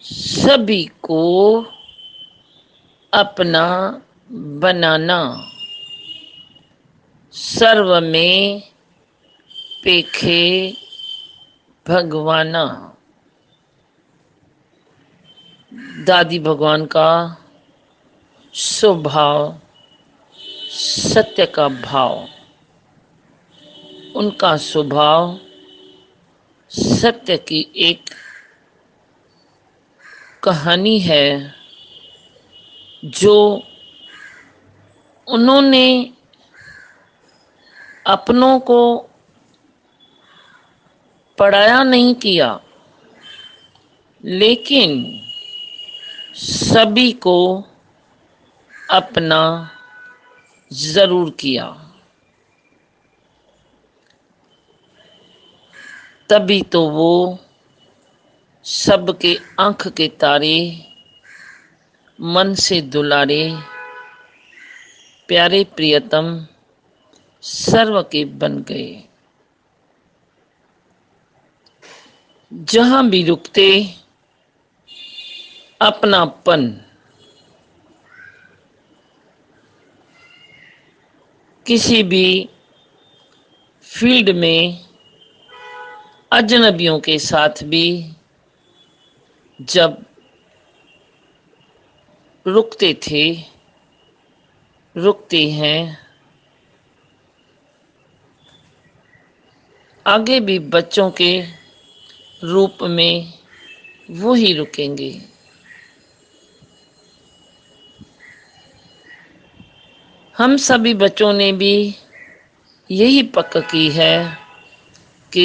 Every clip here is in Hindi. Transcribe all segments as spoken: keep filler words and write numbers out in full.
सभी को अपना बनाना, सर्व में पेखे भगवाना। दादी भगवान का स्वभाव सत्य का भाव, उनका स्वभाव सत्य की एक कहानी है जो उन्होंने अपनों को पढ़ाया नहीं किया, लेकिन सभी को अपना जरूर किया। तभी तो वो सबके आंख के तारे, मन से दुलारे, प्यारे प्रियतम सर्व के बन गए। जहां भी रुकते अपनापन, किसी भी फील्ड में अजनबियों के साथ भी जब रुकते थे, रुकते हैं, आगे भी बच्चों के रूप में वो ही रुकेंगे। हम सभी बच्चों ने भी यही पक्का की है कि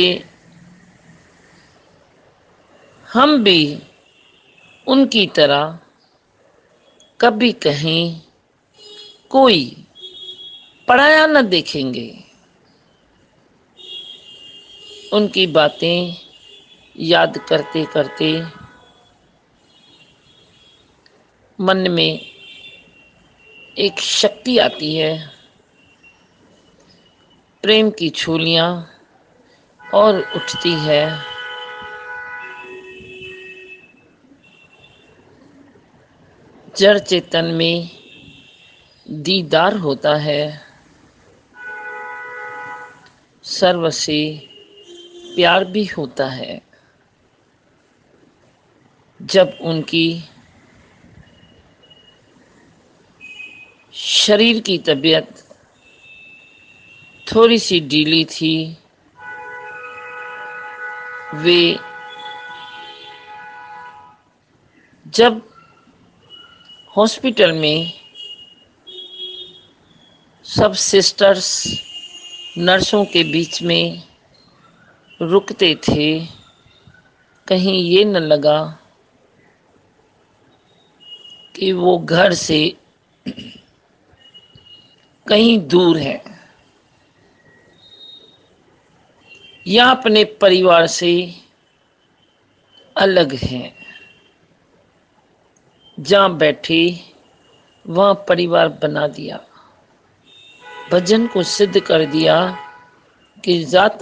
हम भी उनकी तरह कभी कहीं कोई पढ़ाया न देखेंगे। उनकी बातें याद करते करते मन में एक शक्ति आती है, प्रेम की छूलियां और उठती है। जड़ चेतन में दीदार होता है, सर्व से प्यार भी होता है। जब उनकी शरीर की तबीयत थोड़ी सी ढीली थी, वे जब हॉस्पिटल में सब सिस्टर्स नर्सों के बीच में रुकते थे, कहीं ये न लगा कि वो घर से कहीं दूर है या अपने परिवार से अलग है। जहाँ बैठे वहाँ परिवार बना दिया, भजन को सिद्ध कर दिया कि जात